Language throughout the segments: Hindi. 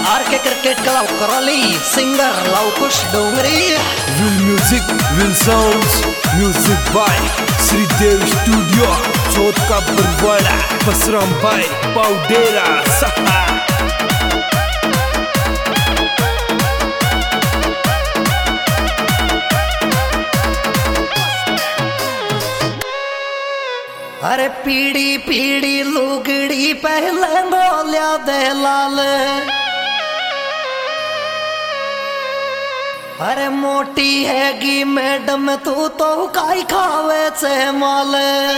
R K cricket club Karauli, singer Lavkush Dongri. Will music will sounds, music by Shridev studio, Chauth ka Barwara, Basram भाई पाउडेरा सहा। अरे पीड़ी पीड़ी लुगड़ी पहले बोलिया दे लाल, अरे मोटी हैगी मैडम तू तो काई खावे से माल।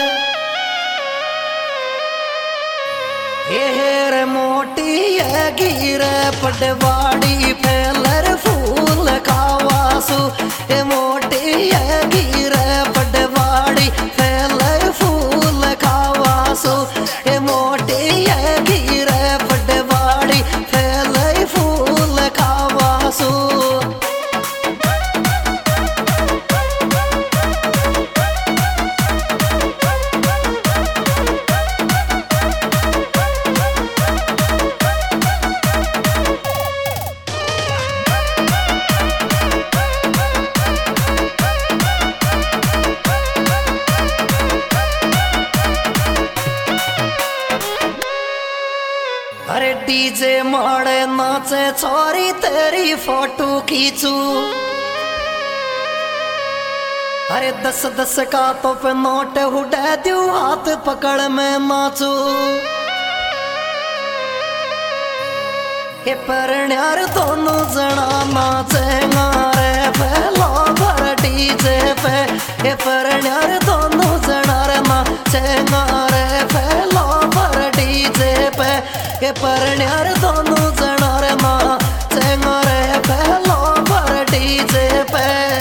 ये मोटी हैगी रे पटवाड़ी फैलर फूल खावासु, ये मोटी हैगी रे पटवाड़ी फैलर फूल खावासु, ये मोटी हैगी रे पटवाड़ी फैलर फूल खावासु। अरे डीजे माड़े नाचे छोरी तेरी फोटो खींचू, अरे 10-10 का तो पे नोट उड़ा दू हाथ पकड़ में नाचू। ये परण्यार दोनों जना नाचेंगा रे फैलो भर डीजे पे, ये परण्यार दोनों जना रे नाचेंगा रे फैलो भर डीजे पे, ये परण्यार दोनों जना रे नाचेंगा रे फैलो भर डीजे पे।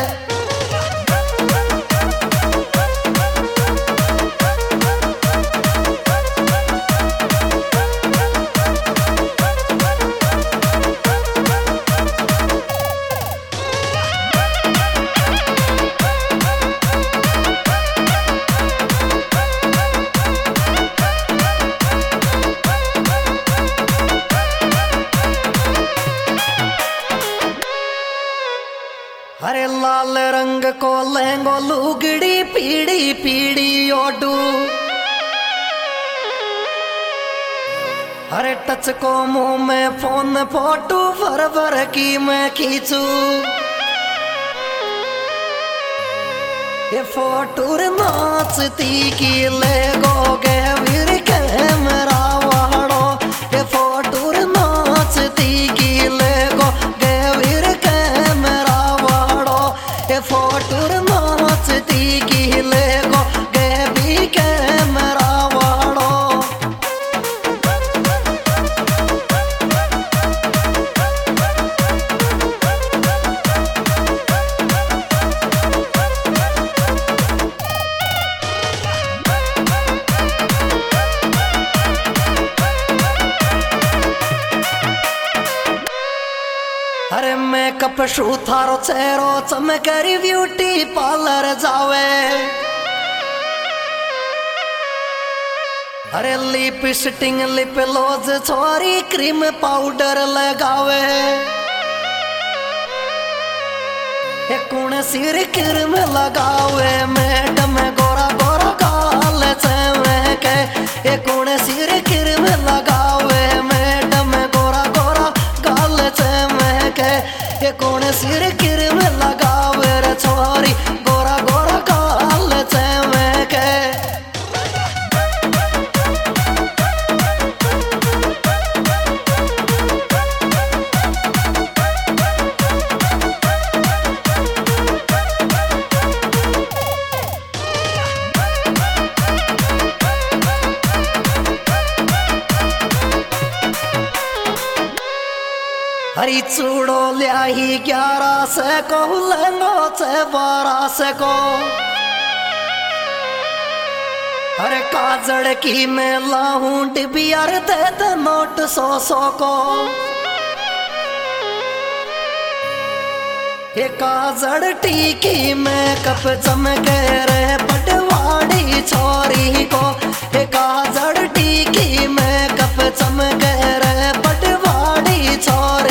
अरे लाल रंग को लहंगो लुगड़ी पीड़ी पीड़ी ओडू, अरे टच को मुंह में फोन फोटो भर भर की मैं खींचू। ये फोटो नाचती की ले गोगे वीर कैमरा वाड़ो, ये फोटो नाचती की ले गोगे वीर कैमरा वाड़ो, ये फोटो नाचती की ले गोगे भी कैमरा वाड़ो। अरे मेकअप शू थारो चेहरो चमकरी ब्यूटी पार्लर जावे, अरे लिपस्टिक लिप लोज छोरी क्रीम पाउडर लगावे, ये कौन सिर क्रीम लगावे मैडम गोरा गोरा गाल चेवे के, ये कौन सिर क्रीम लगावे मैडम गोरा गोरा गाल चेवे के, ये कौन सिर क्रीम लगावे रे छोरी गोरा गोरा गाल चेवे के। हरी चूड़ो ल्याही 11 से को लहंगो से 12 से को, अरे काजड़ की मैं लाहूं डिबियार दे दे नोट 100 को, ये काजड़ टीकी में कप चमके रे पटवाड़ी छोरी को, ये काजड़ टीकी में कप चमके रे पटवाड़ी छोरी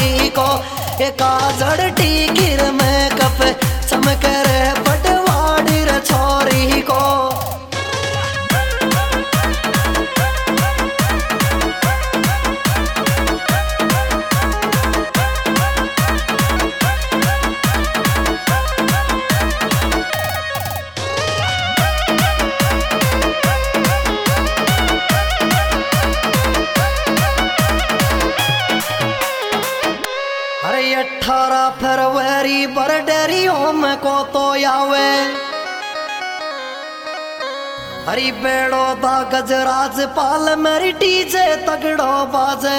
मेरी बरडेरी ओम को तो आवे हरी बेड़ो दा गजराज पाल मेरी डीजे तगड़ो बाजे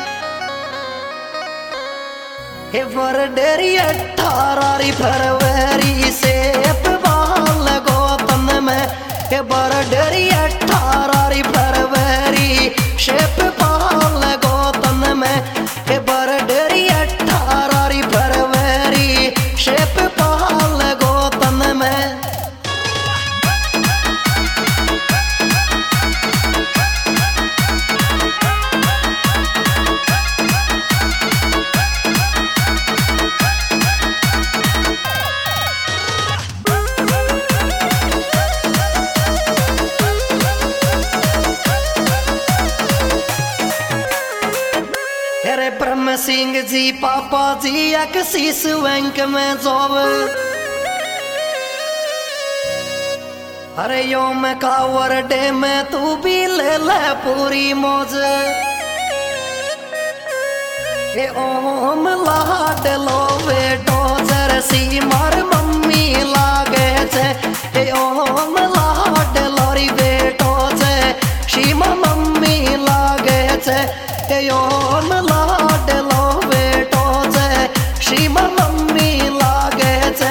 हे बरडेरी 18 फरवरी से बाल गो तन में हे बरडेरी 18 फरवरी शेप बाल गो तन में हे बरडेरी 18 फरवरी शेप बाल गो तन में। अरे ब्रह्म सिंह जी पापा जी एक्सिस बैंक में जॉब अरे योम का वर्डे में तू भी ले ले पूरी मौज ए ओम लाड लो बेटो जरसी मार मम्मी लागे छे ए ओम लाड लोरी बेटो छे शीमा मम्मी लागे छे ए ओम लाड लो बेटो छे शीमा मम्मी लागे छे।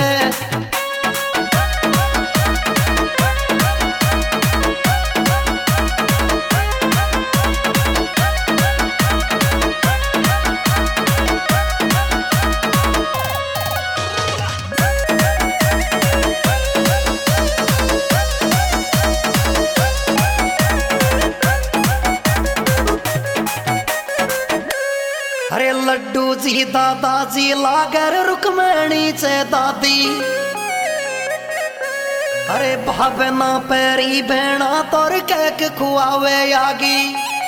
अरे लड्डू जी दादाजी लागर रुक्मणी चे दादी अरे भावना पैरी भेणा तोर केक खुआवे आगी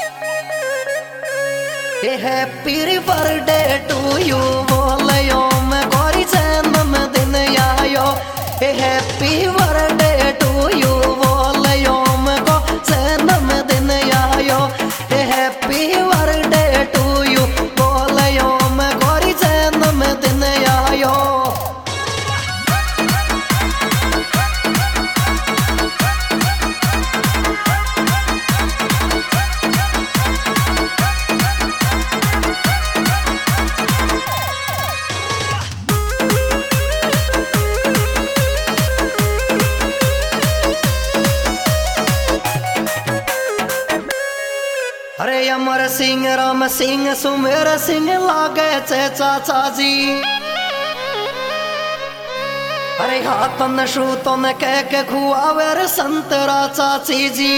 ए हैप्पी बर्थडे टू यू बोलयो मैं गोरी जन्म दिन आयो ए हैप्पी बर्थडे टू यू बोलयो मैं गो जन्म दिन आयो ए हैप्पी बर्थडे टू यू बोलयो मैं गोरी जन्म दिन आयो। अरे अमर सिंह राम सिंह सुमेर सिंह लागे छे चाचा जी अरे हाथन शूतन कह के खुआवे रे संतरा चाची जी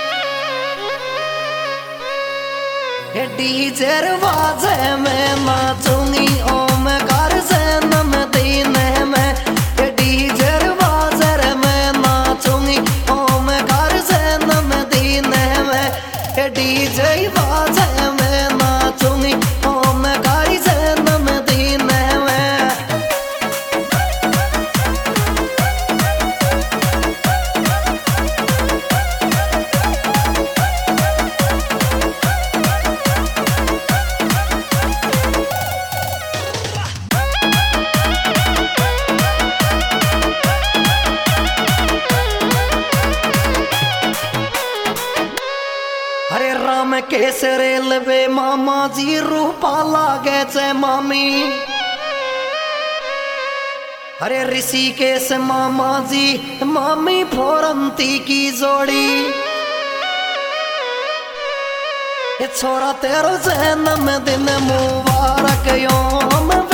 हे डीजे बाजे में नाचूंगी ओम कर जन्म दिन में हे डीजे बाजे में नाचूंगी ओम कर जन्म दिन में हे डीजे बाजे में नाचूंगी ओम कर जन्म दिन में। अरे राम केस रेलवे मामा जी रूपा लागे छे मामी अरे ऋषिकेश मामा जी मामी फोरंती की जोड़ी ये छोरा तेरो जन्म दिन मुबारक योम